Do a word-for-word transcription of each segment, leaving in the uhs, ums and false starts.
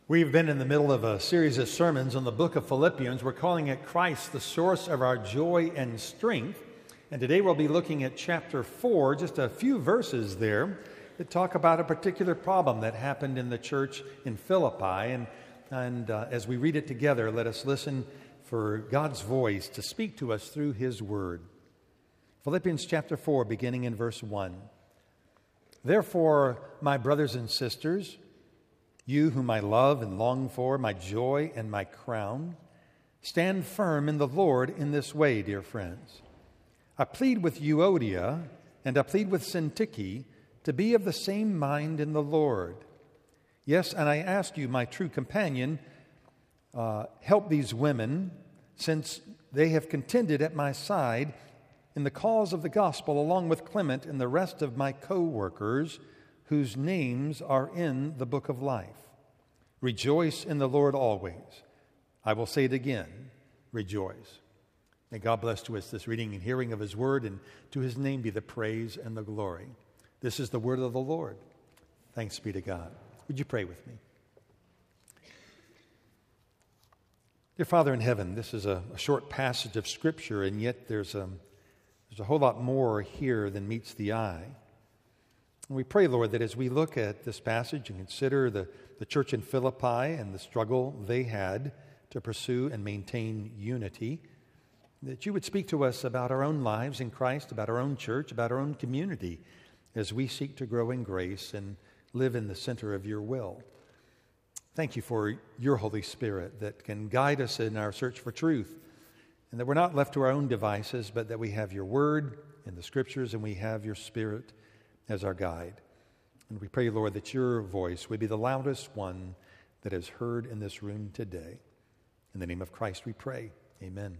We've been in the middle of a series of sermons on the book of Philippians. We're calling it Christ, the source of our joy and strength. And today we'll be looking at chapter four, just a few verses there that talk about a particular problem that happened in the church in Philippi. And, and uh, as we read it together, let us listen for God's voice to speak to us through His Word. Philippians chapter four, beginning in verse one. Therefore, my brothers and sisters, you whom I love and long for, my joy and my crown, stand firm in the Lord in this way, dear friends. I plead with Euodia and I plead with Syntyche to be of the same mind in the Lord. Yes, and I ask you, my true companion, uh, help these women, since they have contended at my side in the cause of the gospel, along with Clement and the rest of my co-workers, whose names are in the book of life. Rejoice in the Lord always. I will say it again, rejoice. May God bless to us this reading and hearing of His word, and to His name be the praise and the glory. This is the word of the Lord. Thanks be to God. Would you pray with me? Dear Father in heaven, this is a, a short passage of Scripture, and yet there's a, there's a whole lot more here than meets the eye. And we pray, Lord, that as we look at this passage and consider the, the church in Philippi and the struggle they had to pursue and maintain unity, that you would speak to us about our own lives in Christ, about our own church, about our own community, as we seek to grow in grace and live in the center of your will. Thank you for your Holy Spirit that can guide us in our search for truth, and that we're not left to our own devices, but that we have your word in the Scriptures and we have your Spirit as our guide. And we pray, Lord, that your voice would be the loudest one that is heard in this room today. In the name of Christ we pray. Amen.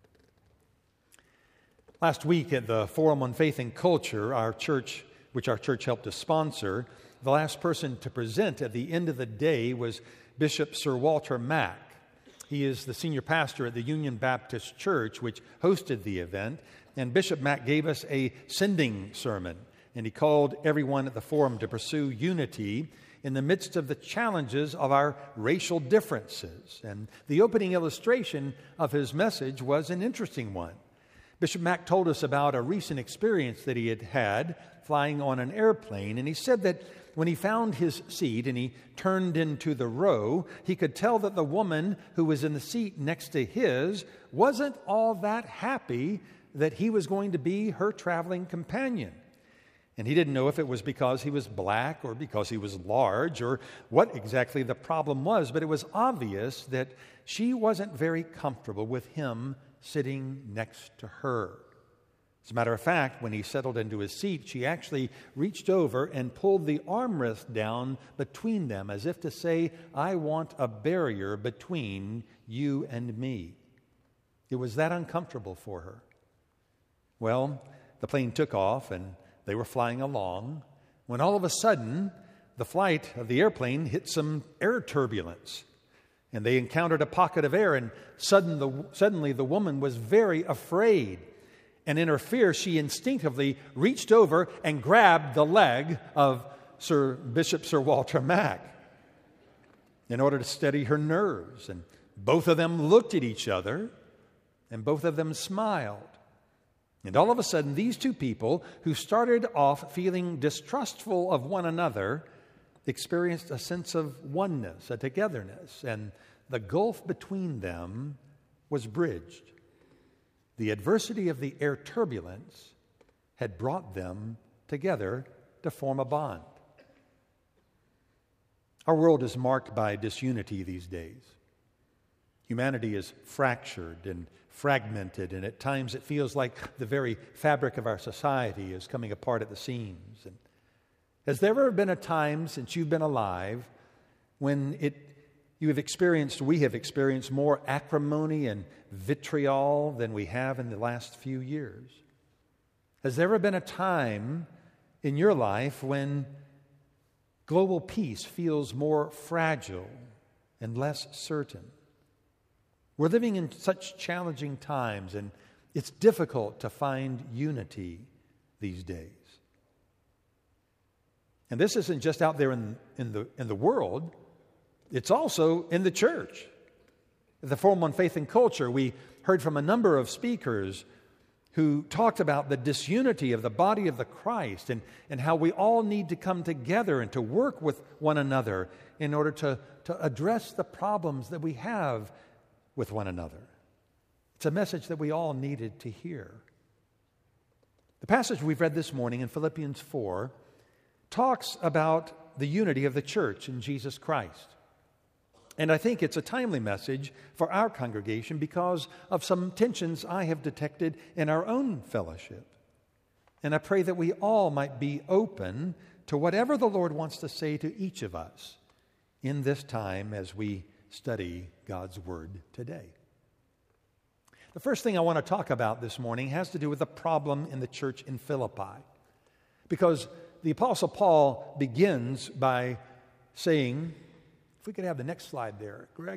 Last week at the Forum on Faith and Culture, our church, which our church helped to sponsor, the last person to present at the end of the day was Bishop Sir Walter Mack. He is the senior pastor at the Union Baptist Church, which hosted the event. And Bishop Mack gave us a sending sermon. And he called everyone at the forum to pursue unity in the midst of the challenges of our racial differences. And the opening illustration of his message was an interesting one. Bishop Mack told us about a recent experience that he had had flying on an airplane. And he said that when he found his seat and he turned into the row, he could tell that the woman who was in the seat next to his wasn't all that happy that he was going to be her traveling companion. And he didn't know if it was because he was black or because he was large or what exactly the problem was, but it was obvious that she wasn't very comfortable with him sitting next to her. As a matter of fact, when he settled into his seat, she actually reached over and pulled the armrest down between them, as if to say, I want a barrier between you and me. It was that uncomfortable for her. Well, the plane took off and they were flying along when all of a sudden the flight of the airplane hit some air turbulence, and they encountered a pocket of air, and sudden the, suddenly the woman was very afraid. And in her fear, she instinctively reached over and grabbed the leg of Sir Bishop Sir Walter Mack in order to steady her nerves. And both of them looked at each other, and both of them smiled. And all of a sudden, these two people, who started off feeling distrustful of one another, experienced a sense of oneness, a togetherness, and the gulf between them was bridged. The adversity of the air turbulence had brought them together to form a bond. Our world is marked by disunity these days. Humanity is fractured and fragmented, and at times it feels like the very fabric of our society is coming apart at the seams. And has there ever been a time since you've been alive when it you have experienced, we have experienced more acrimony and vitriol than we have in the last few years? Has there ever been a time in your life when global peace feels more fragile and less certain? We're living in such challenging times, and it's difficult to find unity these days. And this isn't just out there in, in, the, in the world. It's also in the church. At the Forum on Faith and Culture, we heard from a number of speakers who talked about the disunity of the body of the Christ and, and how we all need to come together and to work with one another in order to, to address the problems that we have with one another. It's a message that we all needed to hear. The passage we've read this morning in Philippians four talks about the unity of the church in Jesus Christ. And I think it's a timely message for our congregation because of some tensions I have detected in our own fellowship. And I pray that we all might be open to whatever the Lord wants to say to each of us in this time as we study God's Word today. The first thing I want to talk about this morning has to do with the problem in the church in Philippi. Because the Apostle Paul begins by saying, if we could have the next slide there, Greg.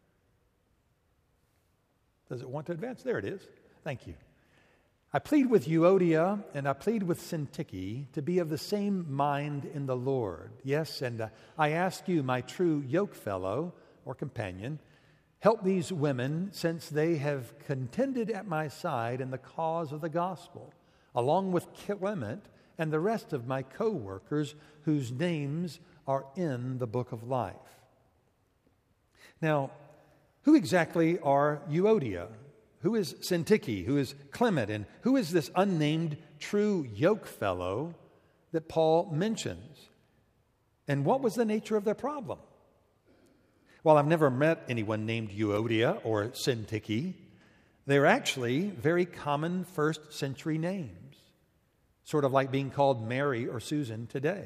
Does it want to advance? There it is. Thank you. I plead with Euodia and I plead with Syntyche to be of the same mind in the Lord. Yes, and uh, I ask you, my true yokefellow or companion, help these women since they have contended at my side in the cause of the gospel, along with Clement and the rest of my co-workers whose names are in the book of life. Now, who exactly are Euodia? Who is Syntyche? Who is Clement? And who is this unnamed true yokefellow that Paul mentions? And what was the nature of their problem? Well, I've never met anyone named Euodia or Syntyche. They're actually very common first century names, sort of like being called Mary or Susan today.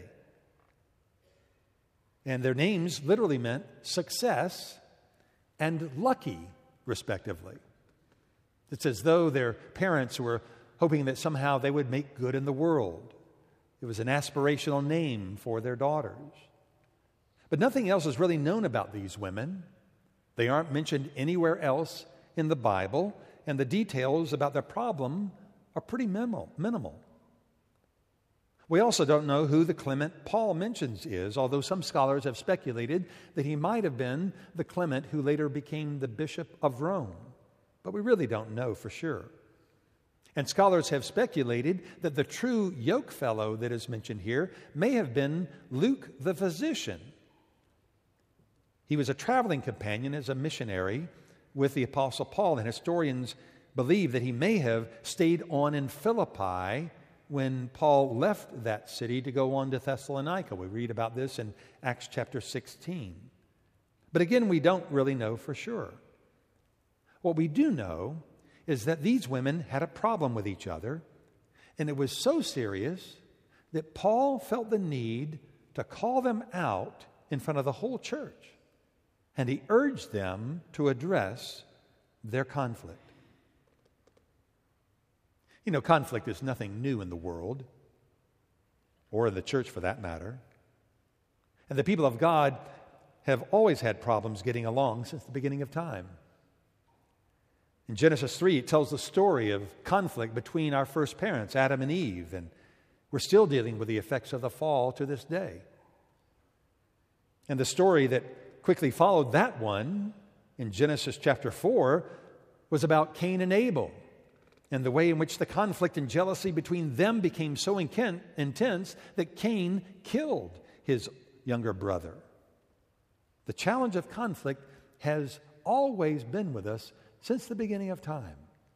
And their names literally meant success and lucky, respectively. It's as though their parents were hoping that somehow they would make good in the world. It was an aspirational name for their daughters. But nothing else is really known about these women. They aren't mentioned anywhere else in the Bible, and the details about their problem are pretty minimal. minimal. We also don't know who the Clement Paul mentions is, although some scholars have speculated that he might have been the Clement who later became the Bishop of Rome. But we really don't know for sure. And scholars have speculated that the true yokefellow that is mentioned here may have been Luke the physician. He was a traveling companion as a missionary with the Apostle Paul, and historians believe that he may have stayed on in Philippi when Paul left that city to go on to Thessalonica. We read about this in Acts chapter sixteen. But again, we don't really know for sure. What we do know is that these women had a problem with each other, and it was so serious that Paul felt the need to call them out in front of the whole church, and he urged them to address their conflict. You know, conflict is nothing new in the world, or in the church for that matter. And the people of God have always had problems getting along since the beginning of time. In Genesis three, it tells the story of conflict between our first parents, Adam and Eve, and we're still dealing with the effects of the fall to this day. And the story that quickly followed that one in Genesis chapter four was about Cain and Abel, and the way in which the conflict and jealousy between them became so intense that Cain killed his younger brother. The challenge of conflict has always been with us since the beginning of time.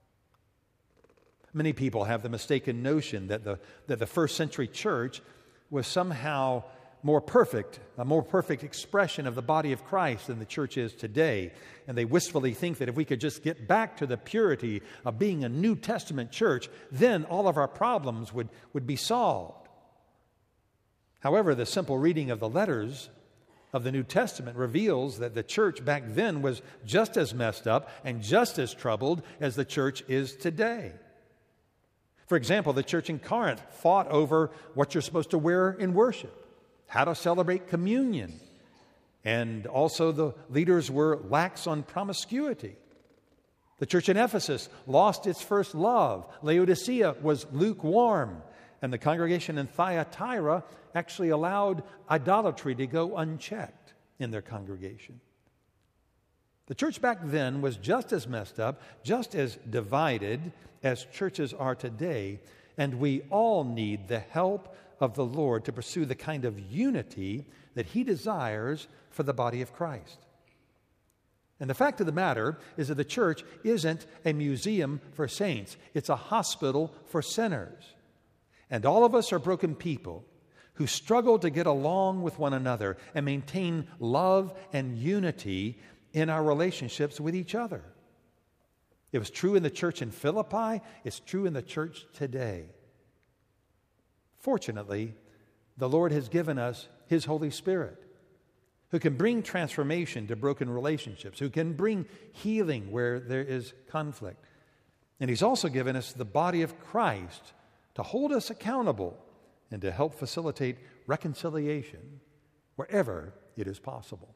Many people have the mistaken notion that the, that the first century church was somehow more perfect, a more perfect expression of the body of Christ than the church is today. And they wistfully think that if we could just get back to the purity of being a New Testament church, then all of our problems would, would be solved. However, the simple reading of the letters of the New Testament reveals that the church back then was just as messed up and just as troubled as the church is today. For example, the church in Corinth fought over what you're supposed to wear in worship, how to celebrate communion, and also the leaders were lax on promiscuity. The church in Ephesus lost its first love. Laodicea was lukewarm, and the congregation in Thyatira actually allowed idolatry to go unchecked. in their congregation. The church back then was just as messed up, just as divided as churches are today, and we all need the help of the Lord to pursue the kind of unity that He desires for the body of Christ. And the fact of the matter is that the church isn't a museum for saints. It's a hospital for sinners. And all of us are broken people who struggle to get along with one another and maintain love and unity in our relationships with each other. It was true in the church in Philippi. It's true in the church today. Fortunately, the Lord has given us His Holy Spirit, who can bring transformation to broken relationships, who can bring healing where there is conflict. And He's also given us the body of Christ to hold us accountable and to help facilitate reconciliation wherever it is possible.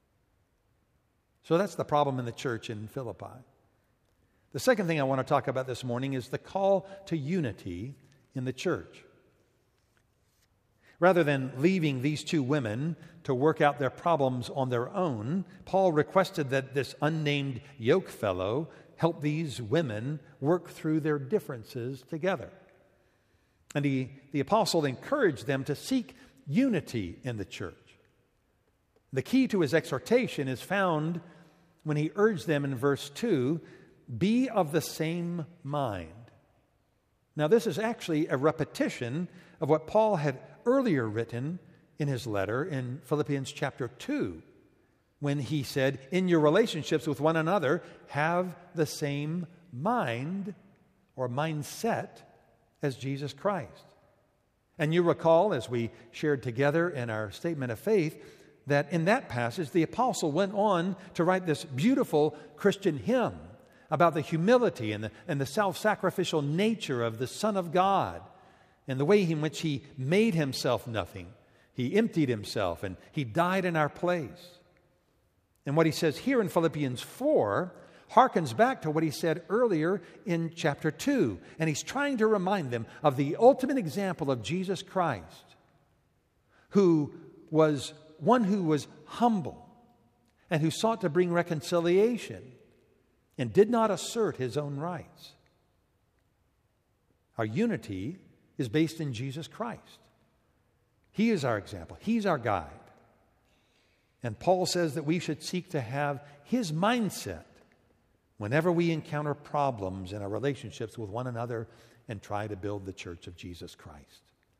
So that's the problem in the church in Philippi. The second thing I want to talk about this morning is the call to unity in the church. Rather than leaving these two women to work out their problems on their own, Paul requested that this unnamed yoke fellow help these women work through their differences together. And he, the apostle encouraged them to seek unity in the church. The key to his exhortation is found when he urged them in verse two, be of the same mind. Now, this is actually a repetition of what Paul had earlier written in his letter in Philippians chapter two, when he said, in your relationships with one another, have the same mind or mindset as Jesus Christ. And you recall, as we shared together in our statement of faith, that in that passage, the apostle went on to write this beautiful Christian hymn about the humility and the, and the self-sacrificial nature of the Son of God and the way in which He made Himself nothing. He emptied Himself and He died in our place. And what he says here in Philippians four harkens back to what he said earlier in chapter two. And he's trying to remind them of the ultimate example of Jesus Christ, who was one who was humble and who sought to bring reconciliation and did not assert his own rights. Our unity is based in Jesus Christ. He is our example. He's our guide. And Paul says that we should seek to have His mindset whenever we encounter problems in our relationships with one another and try to build the church of Jesus Christ.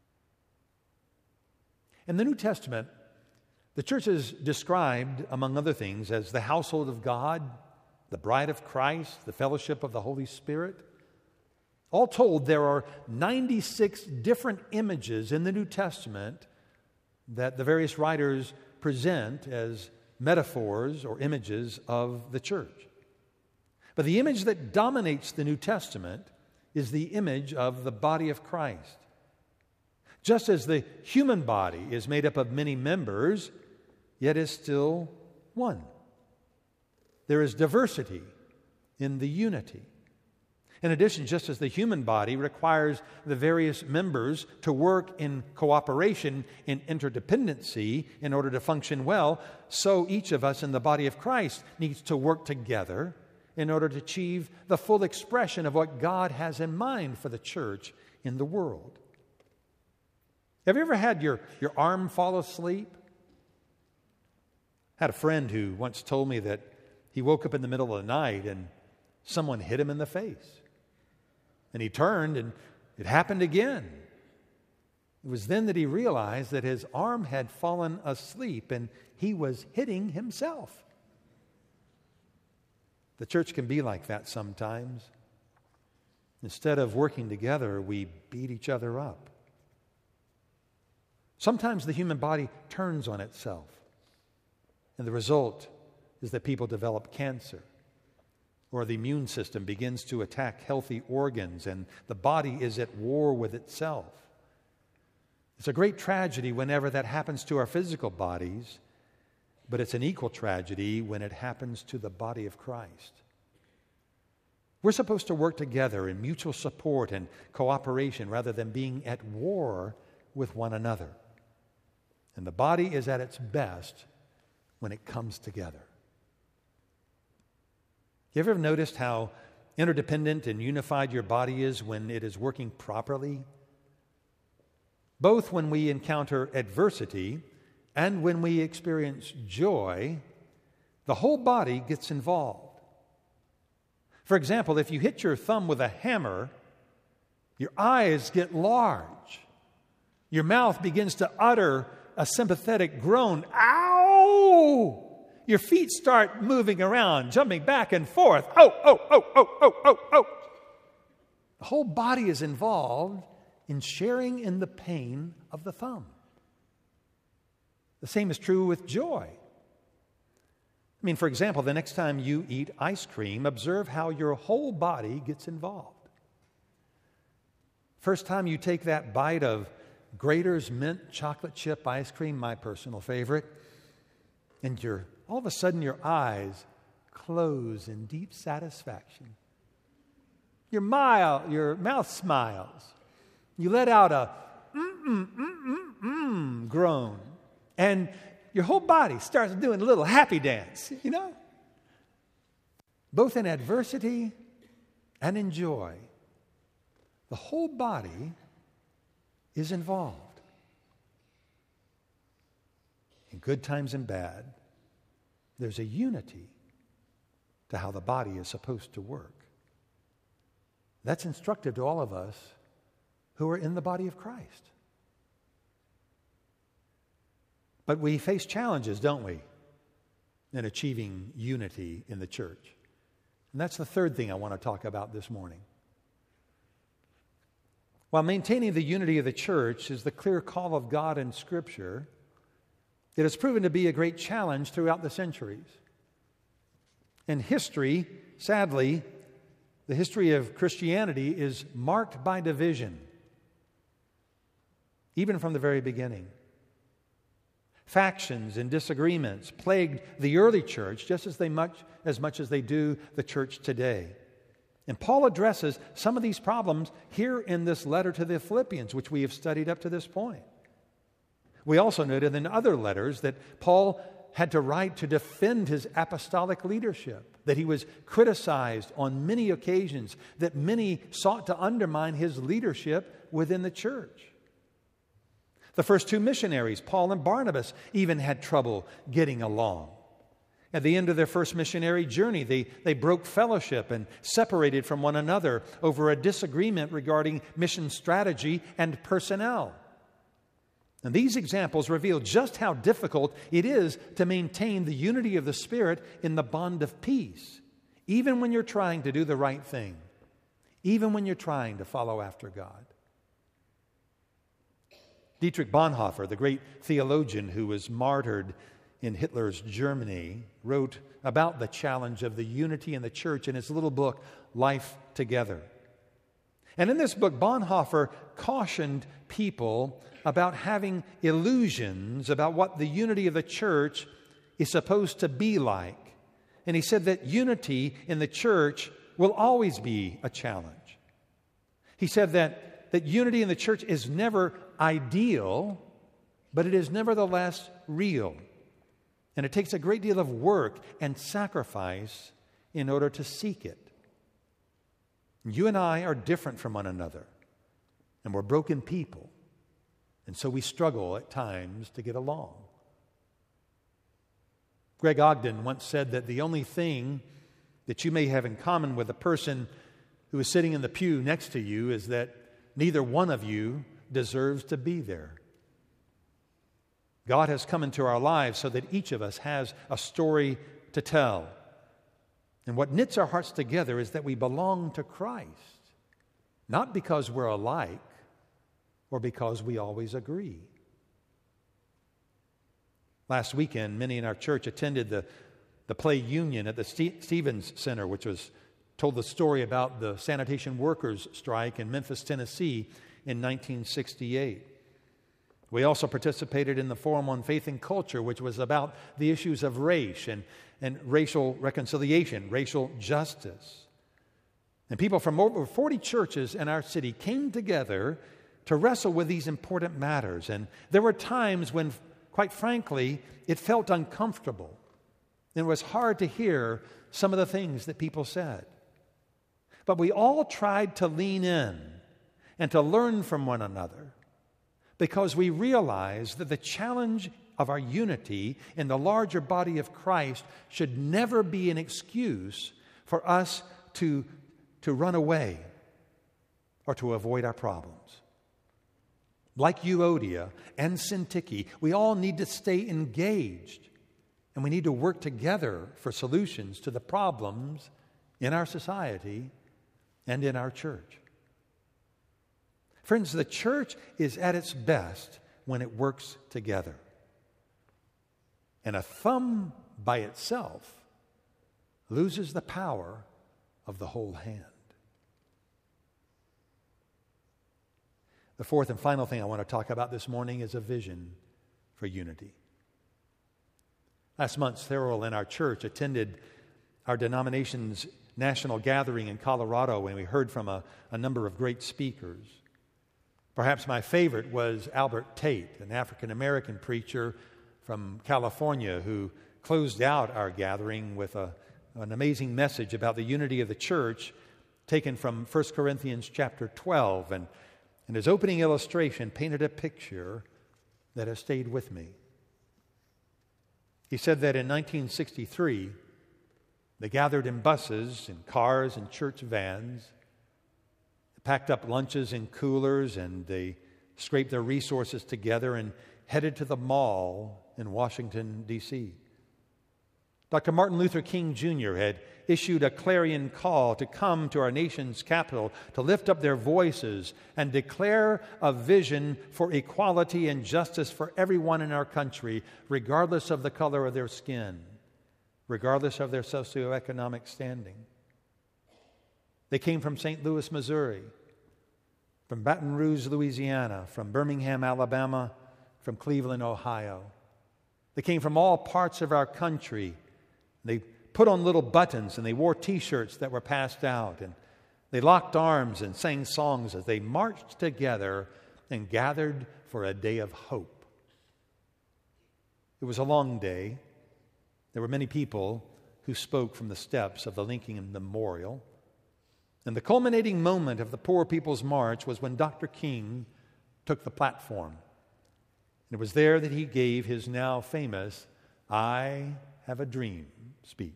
In the New Testament, the church is described, among other things, as the household of God, the bride of Christ, the fellowship of the Holy Spirit. All told, there are ninety-six different images in the New Testament that the various writers present as metaphors or images of the church. But the image that dominates the New Testament is the image of the body of Christ. Just as the human body is made up of many members, yet is still one. There is diversity in the unity. In addition, just as the human body requires the various members to work in cooperation, in interdependency, in order to function well, so each of us in the body of Christ needs to work together in order to achieve the full expression of what God has in mind for the church in the world. Have you ever had your, your arm fall asleep? I had a friend who once told me that he woke up in the middle of the night and someone hit him in the face. And he turned and it happened again. It was then that he realized that his arm had fallen asleep and he was hitting himself. The church can be like that sometimes. Instead of working together, we beat each other up. Sometimes the human body turns on itself, and the result is that people develop cancer, or the immune system begins to attack healthy organs, and the body is at war with itself. It's a great tragedy whenever that happens to our physical bodies, but it's an equal tragedy when it happens to the body of Christ. We're supposed to work together in mutual support and cooperation rather than being at war with one another. And the body is at its best when it comes together. You ever noticed how interdependent and unified your body is when it is working properly? Both when we encounter adversity and when we experience joy, the whole body gets involved. For example, if you hit your thumb with a hammer, your eyes get large. Your mouth begins to utter a sympathetic groan. Ow! Your feet start moving around, jumping back and forth. Oh, oh, oh, oh, oh, oh, oh. The whole body is involved in sharing in the pain of the thumb. The same is true with joy. I mean, for example, the next time you eat ice cream, observe how your whole body gets involved. First time you take that bite of Graeter's mint chocolate chip ice cream, my personal favorite, and you're, all of a sudden your eyes close in deep satisfaction. Your, mile, your mouth smiles. You let out a mm-mm, mm-mm, mm groan. And your whole body starts doing a little happy dance, you know? Both in adversity and in joy, the whole body is involved. In good times and bad, there's a unity to how the body is supposed to work. That's instructive to all of us who are in the body of Christ. But we face challenges, don't we, in achieving unity in the church. And that's the third thing I want to talk about this morning. While maintaining the unity of the church is the clear call of God in Scripture, it has proven to be a great challenge throughout the centuries. In history, sadly, the history of Christianity is marked by division, even from the very beginning. Factions and disagreements plagued the early church just as they much as much as they do the church today. And Paul addresses some of these problems here in this letter to the Philippians, which we have studied up to this point. We also noted in other letters that Paul had to write to defend his apostolic leadership, that he was criticized on many occasions, that many sought to undermine his leadership within the church. The first two missionaries, Paul and Barnabas, even had trouble getting along. At the end of their first missionary journey, they, they broke fellowship and separated from one another over a disagreement regarding mission strategy and personnel. And these examples reveal just how difficult it is to maintain the unity of the Spirit in the bond of peace, even when you're trying to do the right thing, even when you're trying to follow after God. Dietrich Bonhoeffer, the great theologian who was martyred in Hitler's Germany, wrote about the challenge of the unity in the church in his little book, Life Together. And in this book, Bonhoeffer cautioned people about having illusions about what the unity of the church is supposed to be like. And he said that unity in the church will always be a challenge. He said that, that unity in the church is never ideal, but it is nevertheless real. And it takes a great deal of work and sacrifice in order to seek it. You and I are different from one another, and we're broken people, and so we struggle at times to get along. Greg Ogden once said that the only thing that you may have in common with the person who is sitting in the pew next to you is that neither one of you deserves to be there. God has come into our lives so that each of us has a story to tell. And what knits our hearts together is that we belong to Christ, not because we're alike or because we always agree. Last weekend, many in our church attended the, the play Union at the Ste- Stevens Center, which was told the story about the sanitation workers' strike in Memphis, Tennessee in nineteen sixty-eight. We also participated in the Forum on Faith and Culture, which was about the issues of race and, and racial reconciliation, racial justice. And people from over forty churches in our city came together to wrestle with these important matters. And there were times when, quite frankly, it felt uncomfortable. It was hard to hear some of the things that people said. But we all tried to lean in and to learn from one another because we realized that the challenge of our unity in the larger body of Christ should never be an excuse for us to, to run away or to avoid our problems. Like Euodia and Syntyche, we all need to stay engaged, and we need to work together for solutions to the problems in our society and in our church. Friends, the church is at its best when it works together. And a thumb by itself loses the power of the whole hand. The fourth and final thing I want to talk about this morning is a vision for unity. Last month, Cyril and our church attended our denomination's national gathering in Colorado, and we heard from a, a number of great speakers. Perhaps my favorite was Albert Tate, an African-American preacher from California who closed out our gathering with a, an amazing message about the unity of the church taken from First Corinthians chapter twelve. And, and his opening illustration painted a picture that has stayed with me. He said that in nineteen sixty-three, they gathered in buses, in cars, and church vans, packed up lunches in coolers, and they scraped their resources together and headed to the mall in Washington, D C Doctor Martin Luther King Junior had issued a clarion call to come to our nation's capital to lift up their voices and declare a vision for equality and justice for everyone in our country, regardless of the color of their skin, regardless of their socioeconomic standing. They came from Saint Louis, Missouri, from Baton Rouge, Louisiana, from Birmingham, Alabama, from Cleveland, Ohio. They came from all parts of our country. They put on little buttons and they wore T-shirts that were passed out, and they locked arms and sang songs as they marched together and gathered for a day of hope. It was a long day. There were many people who spoke from the steps of the Lincoln Memorial. And the culminating moment of the Poor People's March was when Doctor King took the platform. It was there that he gave his now famous "I Have a Dream" speech.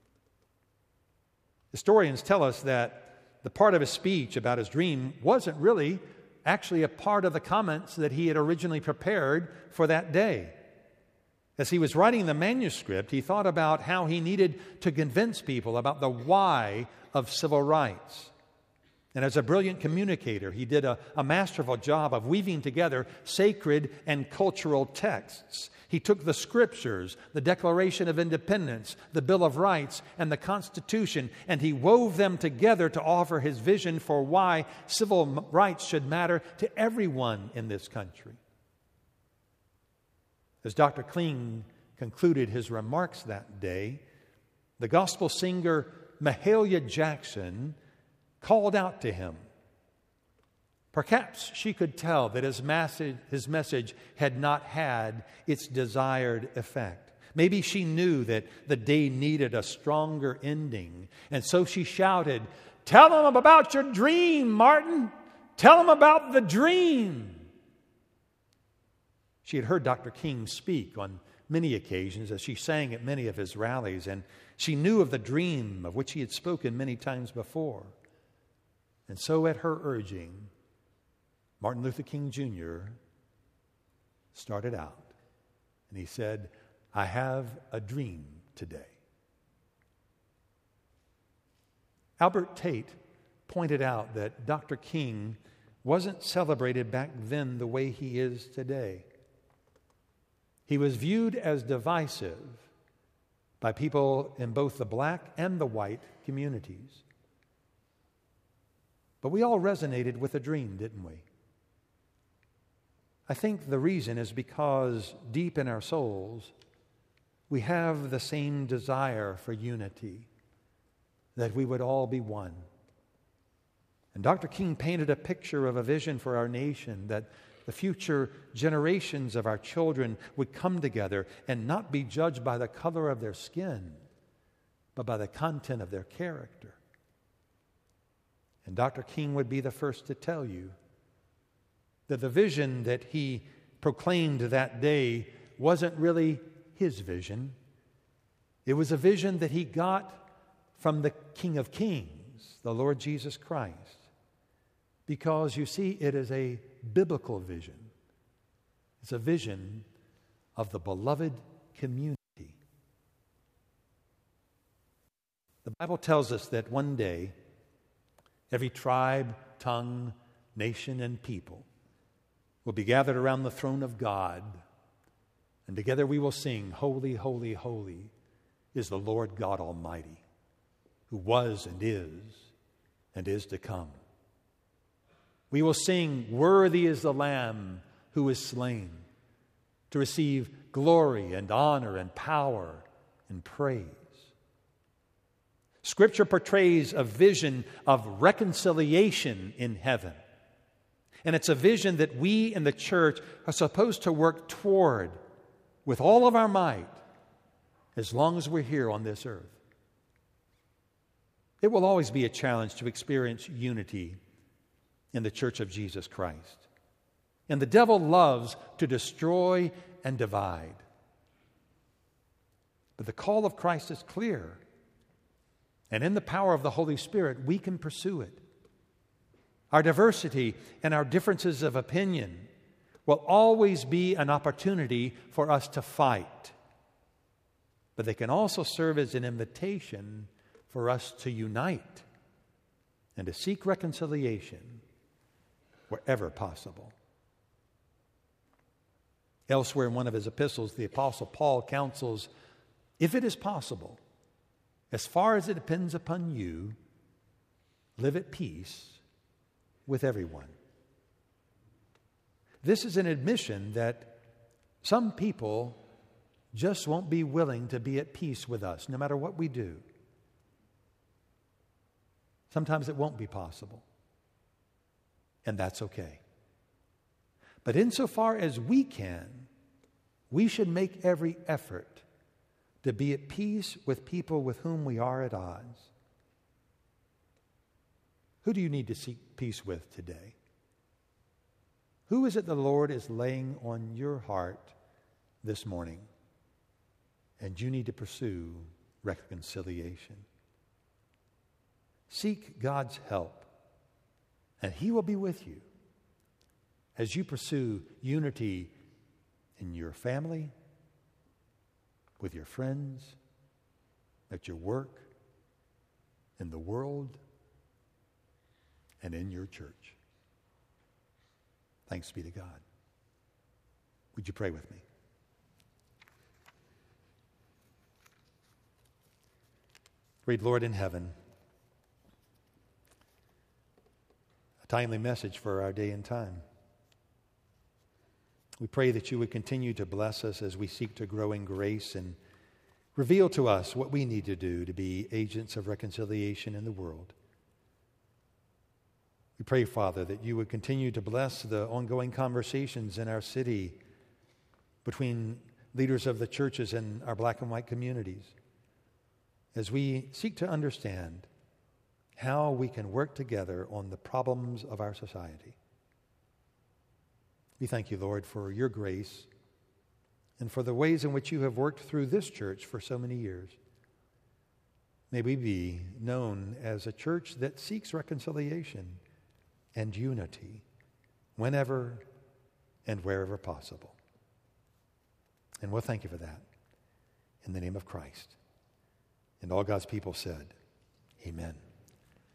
Historians tell us that the part of his speech about his dream wasn't really actually a part of the comments that he had originally prepared for that day. As he was writing the manuscript, he thought about how he needed to convince people about the why of civil rights. And as a brilliant communicator, he did a, a masterful job of weaving together sacred and cultural texts. He took the Scriptures, the Declaration of Independence, the Bill of Rights, and the Constitution, and he wove them together to offer his vision for why civil rights should matter to everyone in this country. As Doctor King concluded his remarks that day, the gospel singer Mahalia Jackson called out to him. Perhaps she could tell that his message, his message had not had its desired effect. Maybe she knew that the day needed a stronger ending, and so she shouted, "Tell them about your dream, Martin! Tell them about the dream!" She had heard Doctor King speak on many occasions as she sang at many of his rallies, and she knew of the dream of which he had spoken many times before. And so at her urging, Martin Luther King Junior started out, and he said, "I have a dream today." Albert Tate pointed out that Doctor King wasn't celebrated back then the way he is today. He was viewed as divisive by people in both the black and the white communities. But we all resonated with a dream, didn't we? I think the reason is because deep in our souls, we have the same desire for unity, that we would all be one. And Doctor King painted a picture of a vision for our nation that, the future generations of our children would come together and not be judged by the color of their skin, but by the content of their character. And Doctor King would be the first to tell you that the vision that he proclaimed that day wasn't really his vision. It was a vision that he got from the King of Kings, the Lord Jesus Christ. Because, you see, it is a biblical vision. It's a vision of the beloved community. The Bible tells us that one day, every tribe, tongue, nation, and people will be gathered around the throne of God, and together we will sing, "Holy, holy, holy is the Lord God Almighty, who was and is and is to come." We will sing, "Worthy is the Lamb who is slain to receive glory and honor and power and praise." Scripture portrays a vision of reconciliation in heaven. And it's a vision that we in the church are supposed to work toward with all of our might as long as we're here on this earth. It will always be a challenge to experience unity in the Church of Jesus Christ. And the devil loves to destroy and divide. But the call of Christ is clear. And in the power of the Holy Spirit, we can pursue it. Our diversity and our differences of opinion will always be an opportunity for us to fight. But they can also serve as an invitation for us to unite and to seek reconciliation wherever possible. Elsewhere in one of his epistles, the Apostle Paul counsels, if it is possible, as far as it depends upon you, live at peace with everyone. This is an admission that some people just won't be willing to be at peace with us, no matter what we do. Sometimes it won't be possible. And that's okay. But insofar as we can, we should make every effort to be at peace with people with whom we are at odds. Who do you need to seek peace with today? Who is it the Lord is laying on your heart this morning? And you need to pursue reconciliation. Seek God's help, and He will be with you as you pursue unity in your family, with your friends, at your work, in the world, and in your church. Thanks be to God. Would you pray with me? Great Lord in heaven, a timely message for our day and time. We pray that you would continue to bless us as we seek to grow in grace and reveal to us what we need to do to be agents of reconciliation in the world. We pray, Father, that you would continue to bless the ongoing conversations in our city between leaders of the churches and our black and white communities as we seek to understand how we can work together on the problems of our society. We thank you, Lord, for your grace and for the ways in which you have worked through this church for so many years. May we be known as a church that seeks reconciliation and unity whenever and wherever possible. And we'll thank you for that. In the name of Christ. And all God's people said, amen.